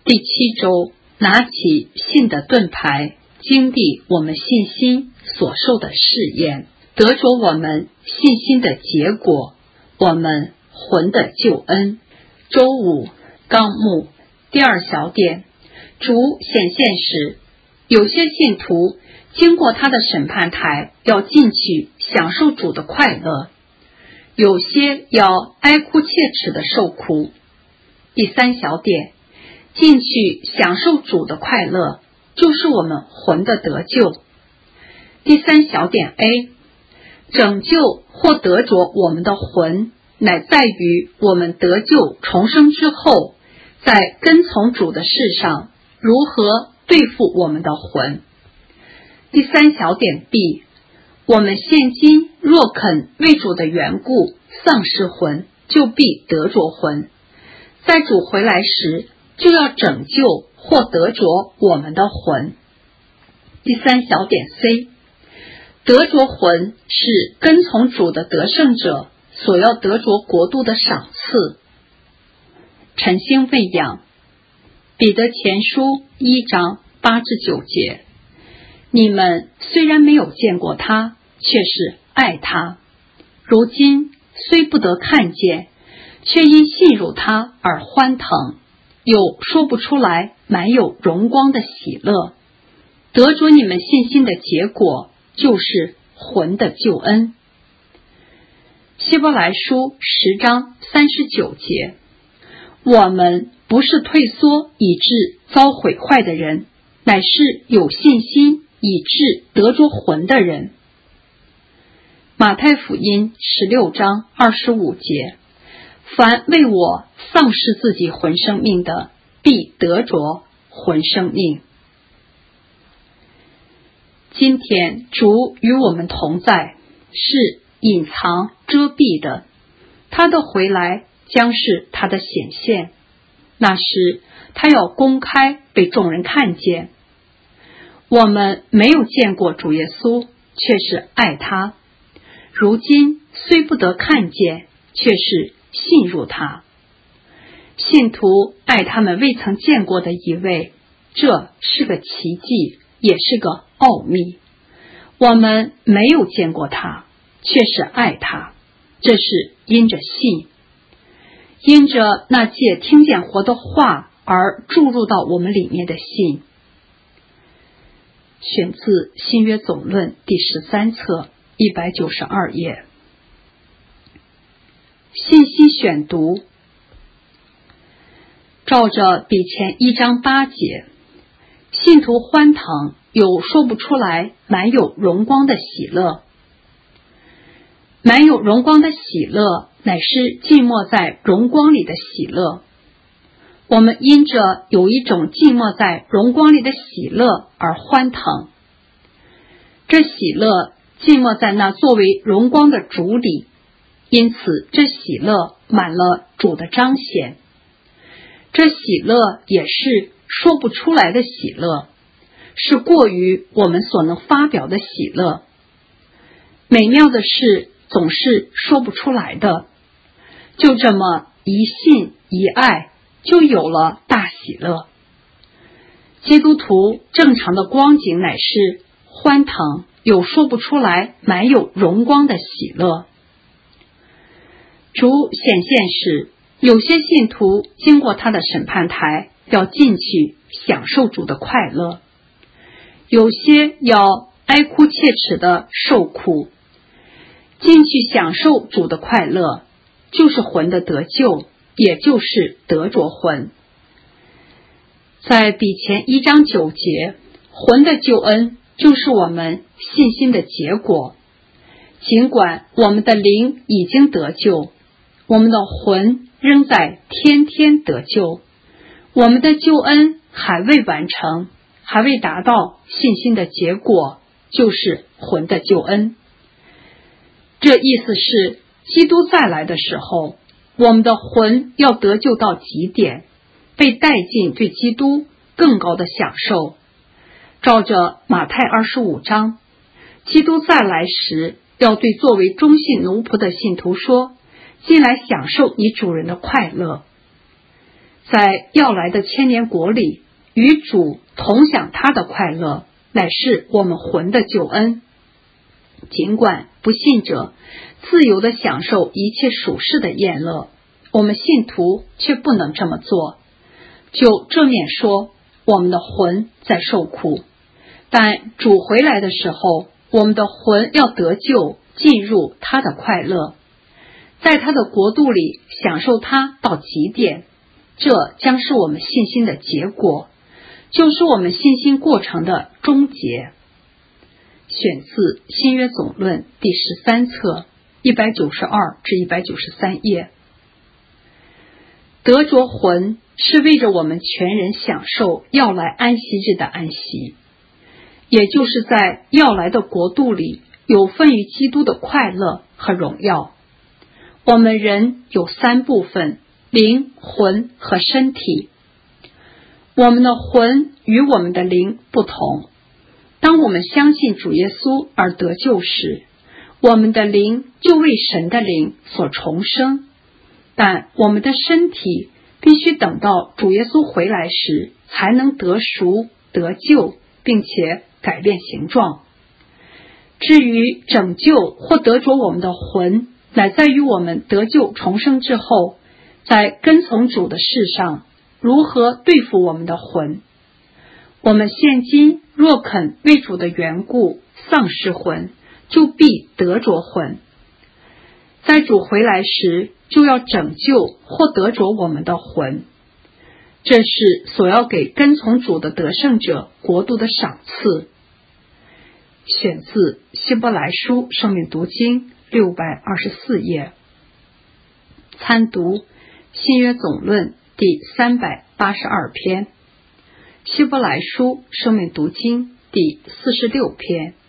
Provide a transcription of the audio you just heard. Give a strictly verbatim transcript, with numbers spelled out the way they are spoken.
第七周，拿起信的盾牌，经历我们信心所受的试验，得着我们信心的结果，我们魂的救恩。周五，纲目第二小点，主显现时，有些信徒经过他的审判台，要进去享受主的快乐，有些要哀哭切齿的受苦。第三小点，进去享受主的快乐，就是我们魂的得救。第三小点 A， 拯救或得着我们的魂，乃在于我们得救重生之后，在跟从主的事上如何对付我们的魂。第三小点 B， 我们现今若肯为主的缘故丧失魂，就必得着魂，在主回来时就要拯救或得着我们的魂。第三小点 C， 得着魂是跟从主的得胜者所要得着国度的赏赐。晨星喂养，彼得前书一章八至九节，你们虽然没有见过他，却是爱他，如今虽不得看见，却因信入他而欢腾，有说不出来满有荣光的喜乐，得着你们信心的结果，就是魂的救恩。希伯来书十章三十九节，我们不是退缩以致遭毁坏的人，乃是有信心以致得着魂的人。马太福音十六章二十五节，凡为我丧失自己魂生命的，必得着魂生命。今天主与我们同在，是隐藏遮蔽的，他的回来将是他的显现，那时他要公开被众人看见。我们没有见过主耶稣，却是爱他，如今虽不得看见，却是信入他。信徒爱他们未曾见过的一位，这是个奇迹，也是个奥秘。我们没有见过他，却是爱他，这是因着信，因着那借听见活的话而注入到我们里面的信。选自新约总论第十三册一百九十二页。信息选读，照着比前一章八节，信徒欢腾，有说不出来满有荣光的喜乐。满有荣光的喜乐，乃是浸没在荣光里的喜乐。我们因着有一种浸没在荣光里的喜乐而欢腾，这喜乐浸没在那作为荣光的主里，因此这喜乐满了主的彰显。这喜乐也是说不出来的喜乐，是过于我们所能发表的喜乐。美妙的事总是说不出来的，就这么一信一爱，就有了大喜乐。基督徒正常的光景乃是欢腾，有说不出来满有荣光的喜乐。主显现时，有些信徒经过他的审判台，要进去享受主的快乐，有些要哀哭切齿的受苦。进去享受主的快乐，就是魂的得救，也就是得着魂。在比前一章九节，魂的救恩就是我们信心的结果。尽管我们的灵已经得救，我们的魂仍在天天得救，我们的救恩还未完成，还未达到信心的结果，就是魂的救恩。这意思是，基督再来的时候，我们的魂要得救到极点，被带进对基督更高的享受。照着马太二十五章，基督再来时，要对作为忠信奴仆的信徒说，进来享受你主人的快乐。 在要来的千年国里，与主同享他的快乐，乃是我们魂的救恩。尽管不信者自由地享受一切属世的宴乐，我们信徒却不能这么做。就正面说，我们的魂在受苦，但主回来的时候，我们的魂要得救，进入他的快乐，在他的国度里享受他到极点。这将是我们信心的结果，就是我们信心过程的终结。选自新约总论第十三册一百九十二至一百九十三页。得着魂是为着我们全人享受要来安息日的安息，也就是在要来的国度里有份于基督的快乐和荣耀。我们人有三部分，灵、魂和身体。我们的魂与我们的灵不同。当我们相信主耶稣而得救时，我们的灵就为神的灵所重生，但我们的身体必须等到主耶稣回来时才能得赎、得救，并且改变形状。至于拯救或得着我们的魂，乃在于我们得救重生之后，在跟从主的事上如何对付我们的魂。我们现今若肯为主的缘故丧失魂，就必得着魂。在主回来时，就要拯救或得着我们的魂，这是所要给跟从主的得胜者国度的赏赐。选自希伯来书生命读经六百二十四页。参读新约总论第三百八十二篇，希伯来书生命读经第四十六篇。